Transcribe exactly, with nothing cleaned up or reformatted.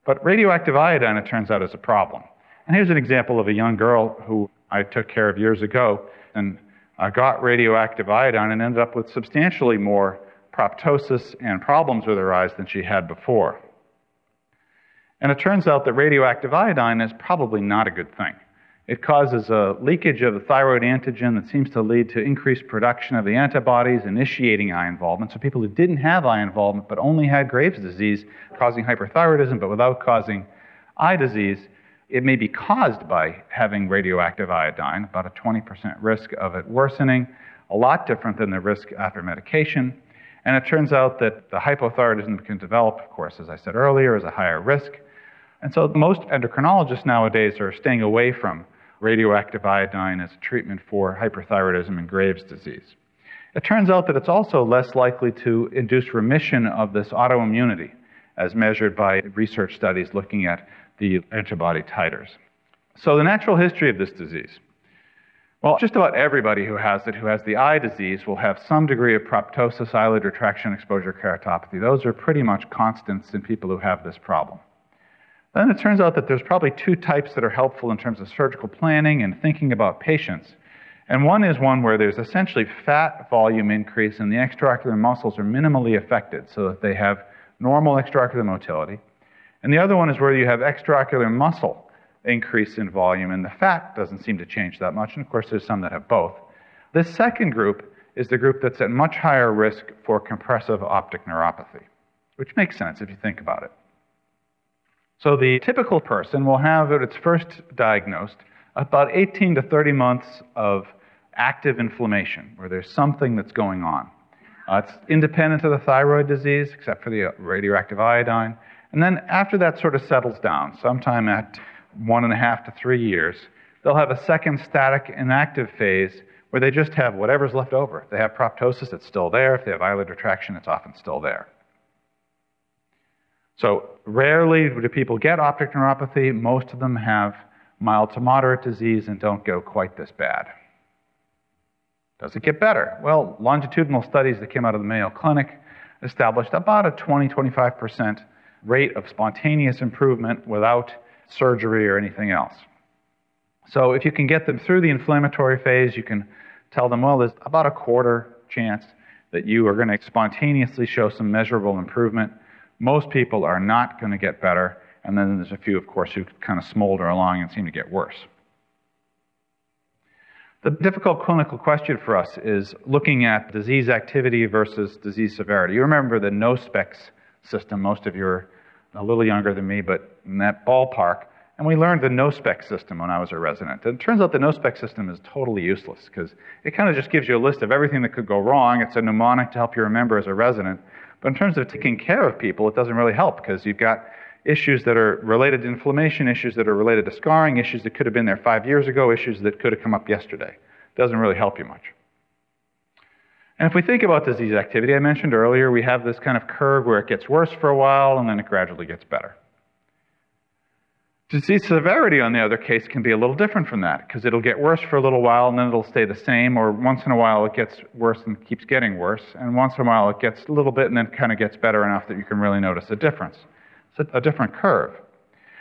But radioactive iodine, it turns out, is a problem. And here's an example of a young girl who I took care of years ago and uh, got radioactive iodine and ended up with substantially more proptosis and problems with her eyes than she had before. And it turns out that radioactive iodine is probably not a good thing. It causes a leakage of the thyroid antigen that seems to lead to increased production of the antibodies initiating eye involvement. So people who didn't have eye involvement but only had Graves' disease causing hyperthyroidism but without causing eye disease, it may be caused by having radioactive iodine, about a twenty percent risk of it worsening, a lot different than the risk after medication. And it turns out that the hypothyroidism that can develop, of course, as I said earlier, is a higher risk. And so most endocrinologists nowadays are staying away from radioactive iodine as a treatment for hyperthyroidism and Graves' disease. It turns out that it's also less likely to induce remission of this autoimmunity, as measured by research studies looking at the antibody titers. So the natural history of this disease. Well, just about everybody who has it, who has the eye disease, will have some degree of proptosis, eyelid retraction, exposure keratopathy. Those are pretty much constants in people who have this problem. Then it turns out that there's probably two types that are helpful in terms of surgical planning and thinking about patients. And one is one where there's essentially fat volume increase and the extraocular muscles are minimally affected so that they have normal extraocular motility. And the other one is where you have extraocular muscle increase in volume and the fat doesn't seem to change that much. And of course, there's some that have both. This second group is the group that's at much higher risk for compressive optic neuropathy, which makes sense if you think about it. So the typical person will have, at its first diagnosed, about eighteen to thirty months of active inflammation, where there's something that's going on. Uh, it's independent of the thyroid disease, except for the radioactive iodine. And then after that sort of settles down, sometime at one and a half to three years, they'll have a second static inactive phase where they just have whatever's left over. If they have proptosis, it's still there. If they have eyelid retraction, it's often still there. So rarely do people get optic neuropathy. Most of them have mild to moderate disease and don't go quite this bad. Does it get better? Well, longitudinal studies that came out of the Mayo Clinic established about a twenty to twenty-five percent rate of spontaneous improvement without surgery or anything else. So if you can get them through the inflammatory phase, you can tell them, well, there's about a quarter chance that you are going to spontaneously show some measurable improvement. Most people are not going to get better, and then there's a few, of course, who kind of smolder along and seem to get worse. The difficult clinical question for us is looking at disease activity versus disease severity. You remember the NOSPECS system. Most of you are a little younger than me, but in that ballpark. And we learned the NOSPECS system when I was a resident. And it turns out the NOSPECS system is totally useless because it kind of just gives you a list of everything that could go wrong. It's a mnemonic to help you remember as a resident. But in terms of taking care of people, it doesn't really help because you've got issues that are related to inflammation, issues that are related to scarring, issues that could have been there five years ago, issues that could have come up yesterday. It doesn't really help you much. And if we think about disease activity, I mentioned earlier, we have this kind of curve where it gets worse for a while and then it gradually gets better. Disease severity, on the other case, can be a little different from that because it'll get worse for a little while and then it'll stay the same, or once in a while it gets worse and keeps getting worse, and once in a while it gets a little bit and then kind of gets better enough that you can really notice a difference. It's a different curve.